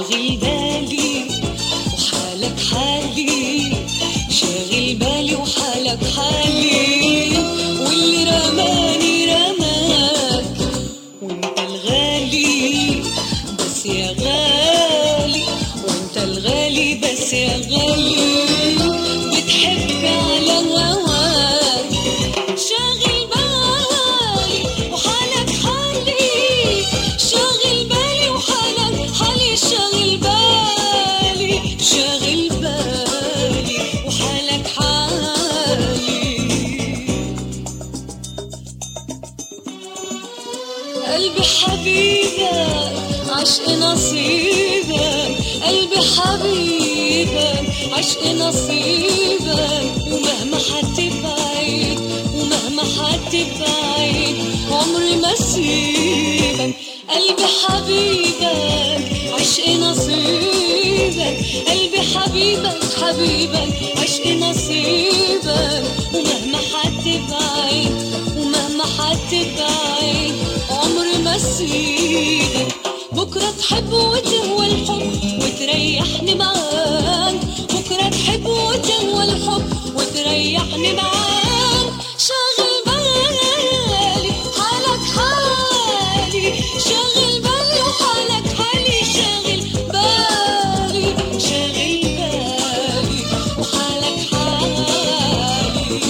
شاغل بالي وحالك حالي، شاغل بالي وحالك حالي، واللي رماني رماك وانت الغالي بس يا غالي، وانت الغالي بس يا غالي، بتحب على هواك. شاغل بالي وحالك حالي، شاغل بالي وحالك حالي، شاغل بالي شاغل بالي وحالك حالي. قلبي حبيبك عشق نصيبك، قلبي حبيبك عشق نصيبك، ومهما حتبعد ومهما حتبعد عمري ما سيبك. قلبي حبيبك عشق نصيبك، قلبي حبيبك حبيبك عشق نصيبك، ومهما حتبعد ومهما حتبعد عمري ما سيبك. بكرة تحب وتهوى الحب وتريحني معاك، بكرة تحب وتهوى الحب وتريحني معاك. شاغل بالي حالك حالي، شاغل بالي وحالك حالي، شاغل بالي شاغل بالي وحالك حالي.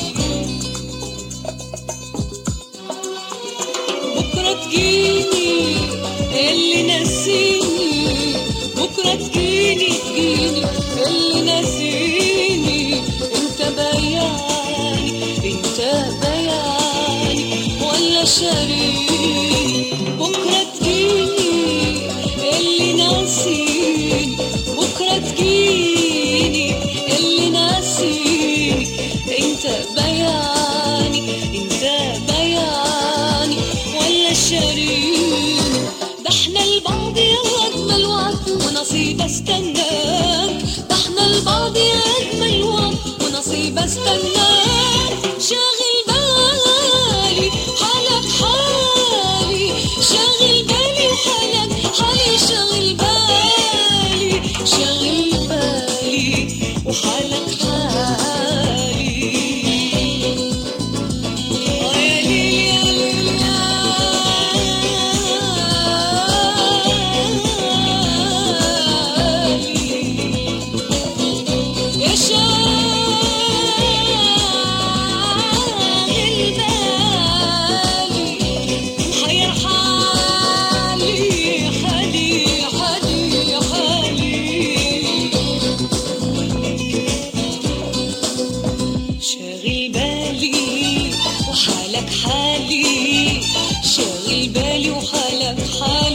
بكرة تجيني اللي نسيني، بكرة تجيني اللي نسيني، انت بياني انت بياني ولا شريك. بكرة تجيني اللي نسيني، بكرة تجيني اللي نسيني، انت بياني انت بياني ولا شريك. ده احنا البعض يا اجمل وعد ونصيب استناك، ده احنا البعض يا اجمل وعد ونصيب استناك. شاغل بالي حالك حالي، شاغل بالي وحالك حالي، شاغل بالي شاغل بالي وحالك حالي. يا ليل يا ليل يا شاغل بالي، محير حالي حالي حالي حالي. شاغل بالي وحالك حالي، شاغل بالي وحالك حالي.